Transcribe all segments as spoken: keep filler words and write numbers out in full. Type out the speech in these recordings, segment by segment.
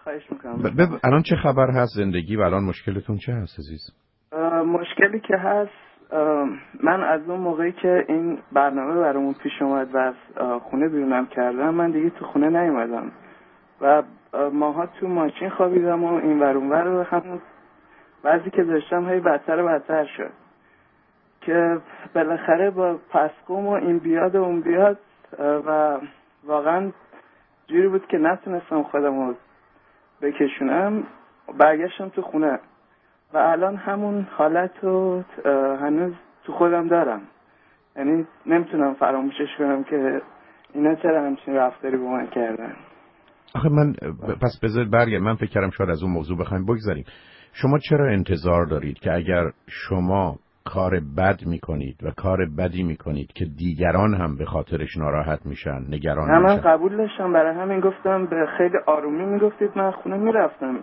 خواهش میکنم. ب... الان چه خبر هست زندگی و الان مشکلتون چه هست عزیز؟ مشکلی که هست، من از اون موقعی که این برنامه برامون پیش اومد و از خونه بیرونم کردم، من دیگه تو خونه نیومدم و ماها تو ماشین خوابیدم و این ور اون ور و همون وضعی که داشتم هی بدتر و بدتر شد که بالاخره با پسقوم و این بیاد و اون بیاد و واقعا جوری بود که نتونستم خودم رو بکشونم. برگشتم تو خونه و الان همون حالت رو هنوز تو خودم دارم، یعنی نمیتونم فراموشش کنم که اینا چرا همچین رفتاری با من کردن. آخه من پس بذارید برگرد، من فکر کردم شاید از اون موضوع بخوایم بگذاریم. شما چرا انتظار دارید که اگر شما کار بد میکنید و کار بدی میکنید که دیگران هم به خاطرش ناراحت میشن، نگران نه میشن؟ من قبول داشتم، برای همین گفتم به خیلی آرومی میگفتید من خونه میرفتم،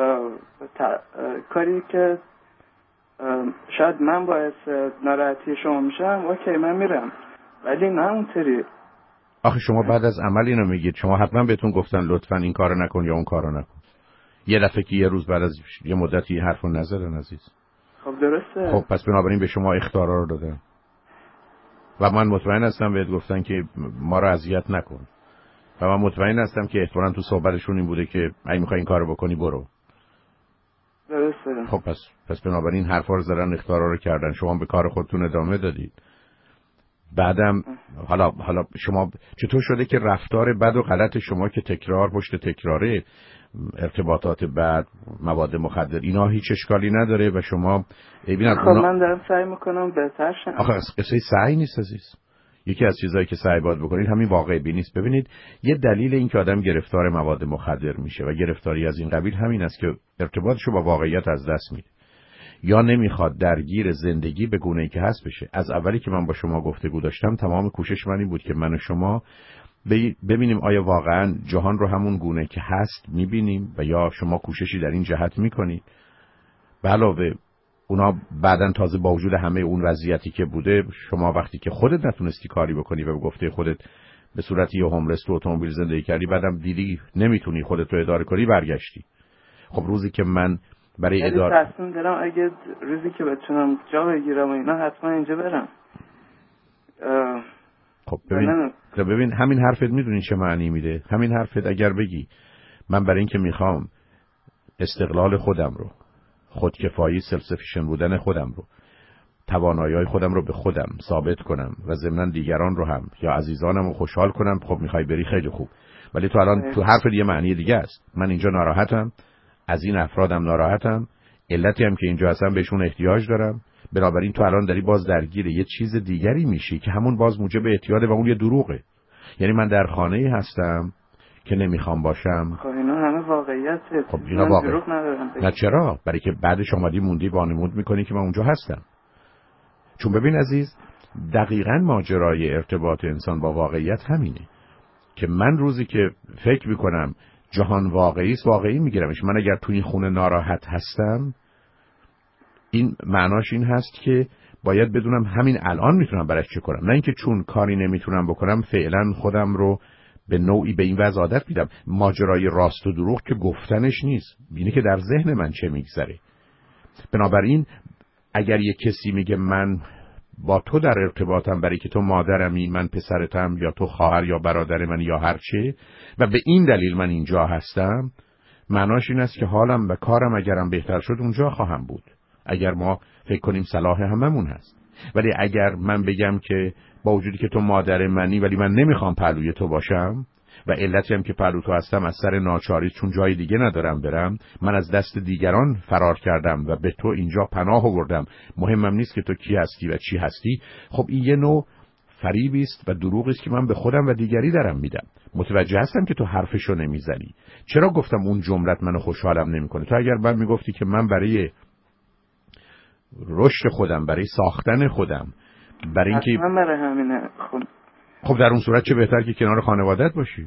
کاری که شاید من باعث ناراحتی شما میشم اوکی من میرم، ولی نه اونطوری. آخه شما بعد از عمل اینو میگید، شما حتما بهتون گفتن لطفاً این کارو نکن یا اون کارو نکن. یه دفعه که یه روز بعد از یه مدتی حرفو نزدن عزیز. خب درسته. خب پس بنابراین به شما اختیارا رو دادن و من مطمئن هستم بهت گفتن که ما رو اذیت نکن و من مطمئن هستم که احتمالاً تو صحبتشون این بوده که اگه میخوای این کارو بکنی برو. درسته. خب پس پس بنابراین حرفا رو زدن، اختیارا رو کردن، شما به کار خودتون ادامه دادید. بعدم حالا حالا شما چطور شده که رفتار بد و غلط شما که تکرار پشت تکراره، ارتباطات بد، مواد مخدر، اینا هیچ اشکالی نداره و شما ببینید خب اونا... من دارم سعی میکنم بهتر شم. آخه قصه سعی نیست عزیز. یکی از چیزایی که سعی باید بکنید همین واقع بینی است. ببینید یه دلیل این که آدم گرفتار مواد مخدر میشه و گرفتاری از این قبیل همین است که ارتباطشو با واقعیت از دست میده یا نمیخواد درگیر زندگی به گونه‌ای که هست بشه. از اولی که من با شما گفتگو داشتم تمام کوشش من این بود که من و شما ببینیم آیا واقعا جهان رو همون گونه که هست میبینیم و یا شما کوششی در این جهت میکنید. به علاوه اونا بعدن تازه با وجود همه اون وضعیتی که بوده، شما وقتی که خودت نتونستی کاری بکنی و به گفته خودت به صورت یه هوملس تو اتومبیل زندگی کردی، بعدم دیدی نمیتونی خودت رو اداره کنی برگشتی. خب روزی که من برای اداره تصمیم دارم اگه روزی که بتونم جا بگیرم و اینا حتما اینجا برم. خب ببین ببین همین حرفت میدونی چه معنی میده؟ همین حرفت اگر بگی من برای اینکه میخوام استقلال خودم رو، خودکفایی، سلف سفیشن بودن خودم رو، توانایی‌های خودم رو به خودم ثابت کنم و ضمناً دیگران رو هم یا عزیزانم رو خوشحال کنم، خب میخوای بری خیلی خوب، ولی تو الان تو حرفت یه معنی دیگه است. من اینجا ناراحتم، از این افرادم ناراحتم، علتی هم که اینجا هستم بهشون احتیاج دارم، بنابراین تو الان داری باز درگیر یه چیز دیگری میشی که همون باز موجب اعتیاده و اون یه دروغه. یعنی من در خانه‌ای هستم که نمیخوام باشم. خب اینا همه واقعیته. خب اینا واقعیت نه چرا؟ برای که بعدش اومدی موندی وانمود میکنی که من اونجا هستم. چون ببین عزیز، دقیقاً ماجرای ارتباط انسان با واقعیت همینه که من روزی که فکر میکنم جهان واقعی است واقعی میگیرمش. من اگر توی این خونه ناراحت هستم، این معناش این هست که باید بدونم همین الان میتونم براش چه کنم، نه اینکه چون کاری نمیتونم بکنم فعلا خودم رو به نوعی به این وضع عادت میدم. ماجرای راست و دروغ که گفتنش نیست، اینه که در ذهن من چه میگذره. بنابراین اگر یک کسی میگه من با تو در ارتباطم برای که تو مادرمی، من پسرتم، یا تو خواهر یا برادر من یا هر چه، و به این دلیل من اینجا هستم، معناش این است که حالم و کارم اگرم بهتر شد اونجا خواهم بود، اگر ما فکر کنیم صلاح هممون هست. ولی اگر من بگم که با وجودی که تو مادر منی ولی من نمیخوام پهلوی تو باشم و علتی هم که پهلوی تو هستم از سر ناچاری چون جای دیگه ندارم برم، من از دست دیگران فرار کردم و به تو اینجا پناه آوردم، مهمم نیست که تو کی هستی و چی هستی. خب این یه نوع فریبی است و دروغی است که من به خودم و دیگری دارم میدم. متوجه هستم که تو حرفشو نمیزنی. چرا گفتم اون جملت منو خوشحالم نمیکنه؟ تو اگر من میگفتی که من برای رشد خودم، برای ساختن خودم، برای اینکه من برای همینه، خب خب در اون صورت چه بهتر که کنار خانوادت باشی.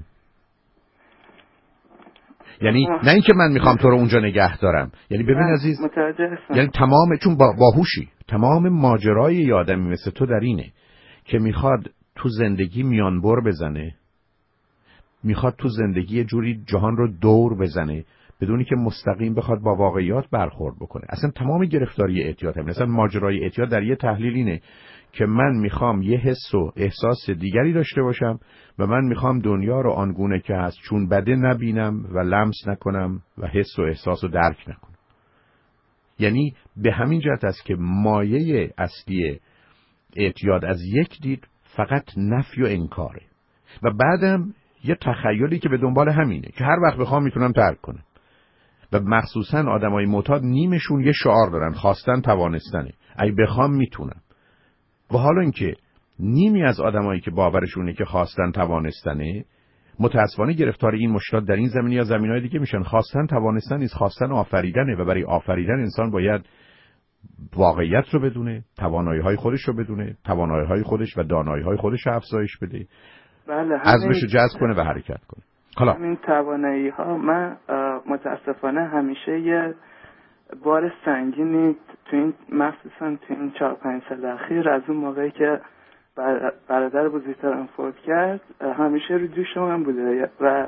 یعنی نه اینکه من میخوام تو رو اونجا نگه دارم، یعنی ببین عزیز، متوجه هستم. یعنی تمام چون با باهوشی، تمام ماجرای یه آدمی مثل تو در اینه که میخواد تو زندگی میانبر بزنه، میخواد تو زندگی یه جوری جهان رو دور بزنه بدونی که مستقیم بخواد با واقعیات برخورد بکنه. اصلا تمام گرفتاری اعتیاد همین. اصلا ماجرای اعتیاد در یه تحلیل اینه که من میخوام یه حس و احساس دیگری داشته باشم و من میخوام دنیا رو آنگونه که هست چون بده نبینم و لمس نکنم و حس و احساس رو درک نکنم. یعنی به همین جهت است که مایه اصلی اعتیاد از یک دید فقط نفی و انکاره و بعدم یه تخیلی که به دنبال همینه که هر وقت بخوام میتونم ترک کنم. و مخصوصا آدمای معتاد نیمشون یه شعار دارن، خواستن توانستنه، اگه بخوام میتونم. و حالا اینکه نیمی از آدمایی که باورشونه که خواستن توانستنه متاسفانه گرفتار این مشکلات در این زمینه یا زمینه‌های دیگه میشن. خواستن توانستن نیست، خواستن آفریدنه و برای آفریدن انسان باید واقعیت رو بدونه، توانایی‌های خودش رو بدونه، توانایی‌های خودش و دانایی‌های خودش رو افزایش بده. بله، عزمش رو جذب کنه و حرکت کنه. حالا همین توانایی‌ها من متاسفانه همیشه یه بار سنگینی تو این مخصوصا تو این چهار پنج سال اخیر از اون موقعی که برادر بزرگترم فوت کرد همیشه رو دوش من بوده و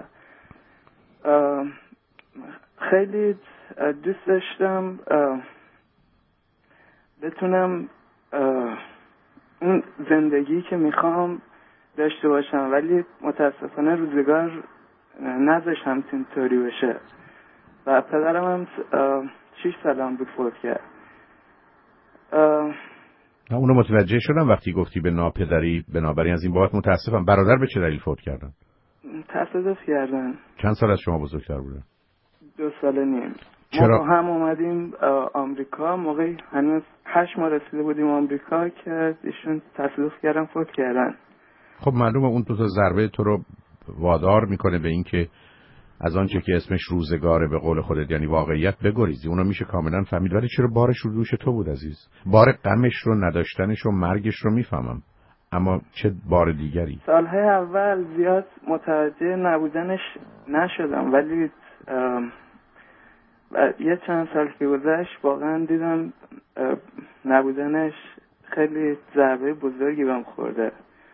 خیلی دوست داشتم بتونم اون زندگی که میخوام داشته باشم، ولی متاسفانه روزگار نذاشت همچین طوری بشه و پدرم هم شش سالم بود فوت کرد. نه اونو متوجه شدم وقتی گفتی به ناپدری، بنابراین از این بابت متاسفم. برادر به چه دلیل فوت کردن؟ تصادف کردن. چند سال از شما بزرگتر بودن؟ دو سال نیم. چرا؟ ما هم اومدیم آمریکا، موقعی هنوز هشت ماه رسیده بودیم آمریکا که ایشون تصادف کردن فوت کردن. خب معلومه اون دو تا ضربه تو رو وادار میکنه به این که از آنچه که اسمش روزگاره به قول خودت یعنی واقعیت بگریزی. اونو میشه کاملا فهمید، ولی چرا بارش رو دوش تو بود عزیز؟ بار غمش رو، نداشتنش و مرگش رو میفهمم، اما چه بار دیگری؟ سالهای اول زیاد متوجه نبودنش نشدم، ولی یه چند سال که گذشت واقعا دیدم نبودنش خیلی ضربه بزرگی بهم خورده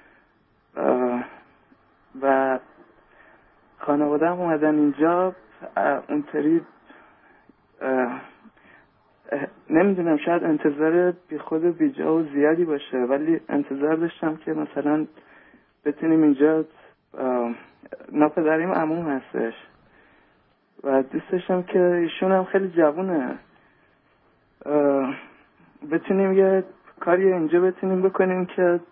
و خانواده‌ام اومدن اینجا اونطوری نمیدونم، شاید انتظار بی خود و بی جا و زیادی باشه، ولی انتظار داشتم که مثلا بتونیم اینجا ناپدریم عموم هستش و دوست داشتم که ایشون هم خیلی جوونه بتونیم یه کاری اینجا بتونیم بکنیم که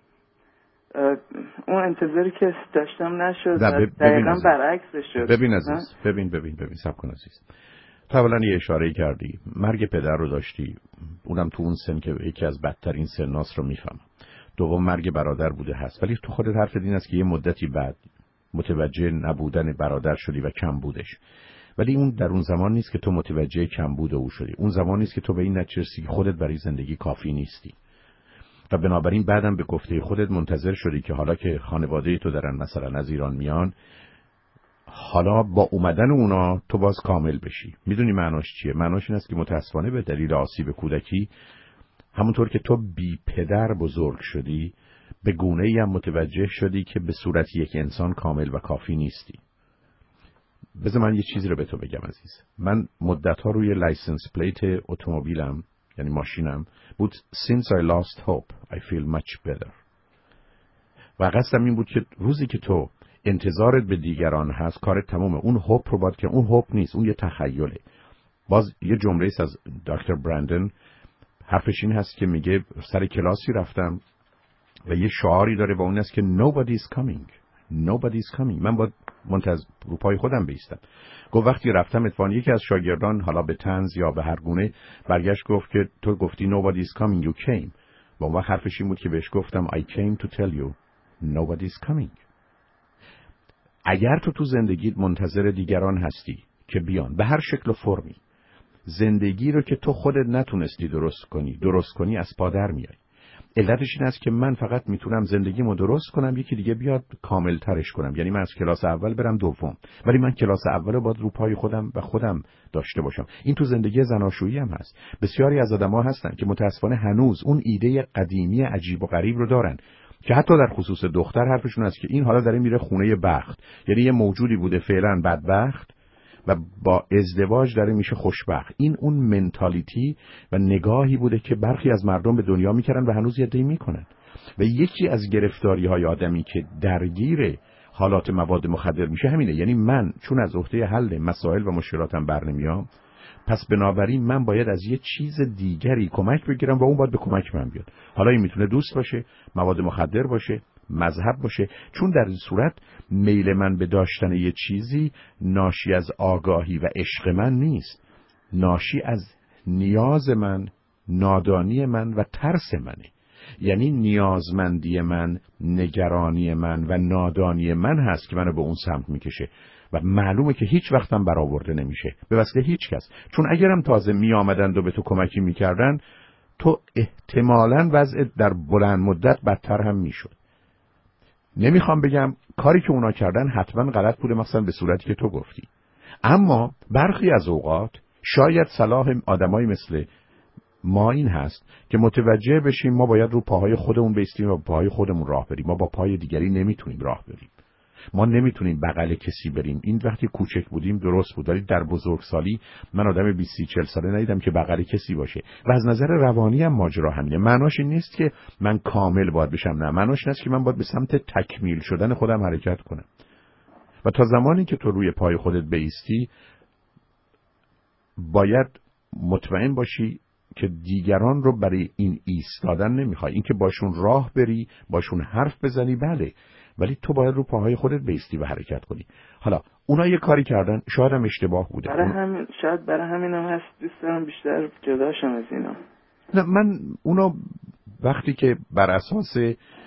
اون انتظاری که داشتم نشد، دقیقا برعکسش شد. ببین عزیز، ببین ببین ببین سب کن عزیز، تو اولا یه اشاره‌ای کردی، مرگ پدر رو داشتی، اونم تو اون سن که یکی از بدترین سناس رو میفهمم. دوم مرگ برادر بوده هست، ولی تو خودت حرفت این است که یه مدتی بعد متوجه نبودن برادر شدی و کم بودش، ولی اون در اون زمان نیست که تو متوجه کم بود او شدی. اون زمان نیست که تو به این نتیجه رسیدی که خودت برای زندگی کافی نیستی و بنابراین بعدم به گفته خودت منتظر شدی که حالا که خانواده تو دارن مثلا از ایران میان، حالا با اومدن اونا تو باز کامل بشی. میدونی معناش چیه؟ معناش این است که متاسفانه به دلیل آسیب کودکی همونطور که تو بی پدر بزرگ شدی به گونه‌ای هم متوجه شدی که به صورت یک انسان کامل و کافی نیستی. بذار من یه چیزی رو به تو بگم عزیز. من مدت‌ها روی لایسنس پلیت اتومبیلم یعنی ماشینم بود since I lost hope I feel much better. و قصدم این بود که روزی که تو انتظارت به دیگران هست کارت تمومه. اون هوپ رو باید که اون هوپ نیست، اون یه تخیله. باز یه جمله است از دکتر برندن، حرفش این هست که میگه سر کلاسی رفتم و یه شعاری داره و اون است که nobody is coming nobody is coming. من باید منتظر رو پای خودم بیستم. گفت وقتی رفتم اتفاقا یکی از شاگردان حالا به طنز یا به هر گونه برگشت گفت که تو گفتی nobody is coming you came. و اون وقت حرفش این بود که بهش گفتم I came to tell you nobody is coming. اگر تو تو زندگیت منتظر دیگران هستی که بیان به هر شکل و فرمی، زندگی رو که تو خودت نتونستی درست کنی درست کنی از پا در میای. علتش این است که من فقط میتونم زندگیمو درست کنم، یکی دیگه بیاد کامل ترش کنم. یعنی من از کلاس اول برم دوم، ولی من کلاس اول رو باید رو پای خودم و خودم داشته باشم. این تو زندگی زناشویی هم هست. بسیاری از آدم‌ها هستن که متاسفانه هنوز اون ایده قدیمی عجیب و غریب رو دارن که حتی در خصوص دختر حرفشون هست که این حالا داره میره خونه بخت، یعنی یه موجودی بوده فعلا بدبخت و با ازدواج داره میشه خوشبخت. این اون منتالیتی و نگاهی بوده که برخی از مردم به دنیا میکردن و هنوز یه دی میکنن. و یکی از گرفتاری های آدمی که درگیر حالات مواد مخدر میشه همینه، یعنی من چون از عهده حل مسائل و مشکلاتم برنمیام، پس بنابراین من باید از یه چیز دیگری کمک بگیرم و اون باید به کمک من بیاد. حالا این میتونه دوست باشه، مواد مخدر باشه، مذهب باشه، چون در این صورت میل من به داشتن یه چیزی ناشی از آگاهی و عشق من نیست، ناشی از نیاز من، نادانی من و ترس منه. یعنی نیازمندی من، نگرانی من و نادانی من هست که منو به اون سمت میکشه و معلومه که هیچ وقتم برآورده نمیشه به واسطه هیچ کس. چون اگرم تازه می آمدند و به تو کمکی میکردن، تو احتمالاً وضعت در بلند مدت بدتر هم میشد. نمیخوام بگم کاری که اونا کردن حتما غلط بوده، مثلا به صورتی که تو گفتی، اما برخی از اوقات شاید صلاح آدمایی مثل ما این هست که متوجه بشیم ما باید رو پاهای خودمون بایستیم و پاهای خودمون راه بریم. ما با پای دیگری نمیتونیم راه بریم، ما نمیتونیم بغل کسی بریم. این وقتی کوچک بودیم درست بود، ولی در بزرگسالی من آدم بیست چهل ساله ندیدم که بغل کسی باشه. و از نظر روانی هم ماجرا همینه. معناش این نیست که من کامل باید بشم، نه، معناش این است که من باید به سمت تکمیل شدن خودم حرکت کنم. و تا زمانی که تو روی پای خودت بایستی باید مطمئن باشی که دیگران رو برای این ایستادن نمیخوای. این که باشون راه بری، باشون حرف بزنی، بله، ولی تو باید رو پاهای خودت بایستی و حرکت کنی. حالا اونا یه کاری کردن، شاید هم اشتباه بوده، برای همین شاید برای همین هم هست دوست دارم بیشتر جداشم از اینا. نه، من اونا وقتی که بر اساس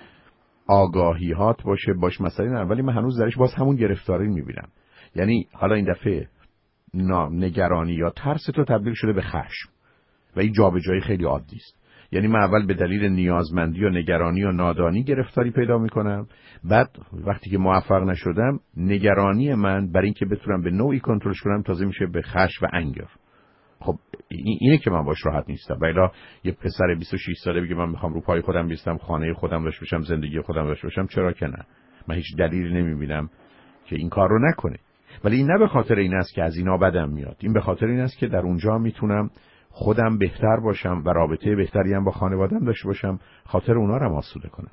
آگاهیات باشه باش مسئله نه، ولی من هنوز درش باز همون گرفتاری میبینم. یعنی حالا این دفعه نگرانی یا ترس تو تبدیل شده به خشم و این جابجایی خیلی عادی است. یعنی من اول به دلیل نیازمندی و نگرانی و نادانی گرفتاری پیدا میکنم، بعد وقتی که موفق نشدم نگرانی من برای اینکه بتونم به نوعی کنترلش کنم تازه میشه به خشم و انگر. خب اینه که من باش راحت نیستم. ولی یه پسر بیست و شش ساله بگه من میخوام رو پای خودم بیستم، خانه خودم داشته باشم، زندگی خودم داشته باشم، چرا که نه؟ من هیچ دلیلی نمیبینم که این کار رو نکنه. ولی این نه به خاطر این است که از اینا بدم میاد، این به خاطر این است که در اونجا میتونم خودم بهتر باشم و رابطه بهتری هم با خانواده‌ام داشته باشم، خاطر اونا رو آسوده کنم.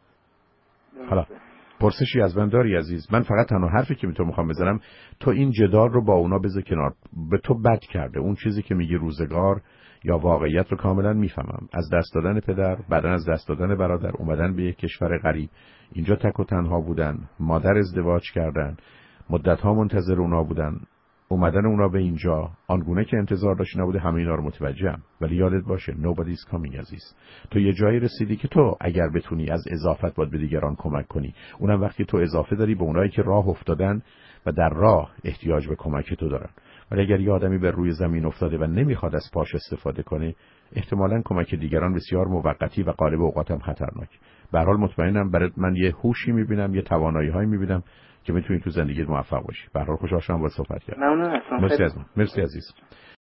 حالا پرسشی از من داری عزیز؟ من فقط تنها حرفی که تو میخوام بزنم، تو این جدال رو با اونا بذار کنار. به تو بد کرده اون چیزی که میگی روزگار یا واقعیت رو کاملا میفهمم. از دست دادن پدر، بعدن از دست دادن برادر، اومدن به یک کشور غریب، اینجا تک و تنها بودن، مادر ازدواج کردن، مدت‌ها منتظر اونا بودن، اومدن اونا به اینجا آنگونه که انتظار داشتی نبوده. همه اینا رو متوجهم، ولی یادت باشه nobody's coming عزیز. تو یه جایی رسیدی که تو اگر بتونی از اضافت باید به دیگران کمک کنی، اونم وقتی تو اضافه داری به اونایی که راه افتادن و در راه احتیاج به کمک تو دارن. ولی اگر یه آدمی به روی زمین افتاده و نمیخواد از پاش استفاده کنه، احتمالاً کمک دیگران بسیار موقتی و غالب اوقات هم خطرناک. به هر حال مطمئنم برات من یه هوشی میبینم، یه توانایی‌هایی میبینم که میتونی تو زندگیت موفق باشی. به هر حال خوشحال شدم باهات صحبت کردم. ممنون هستم. مرسی عزیزم. مرسی عزیز.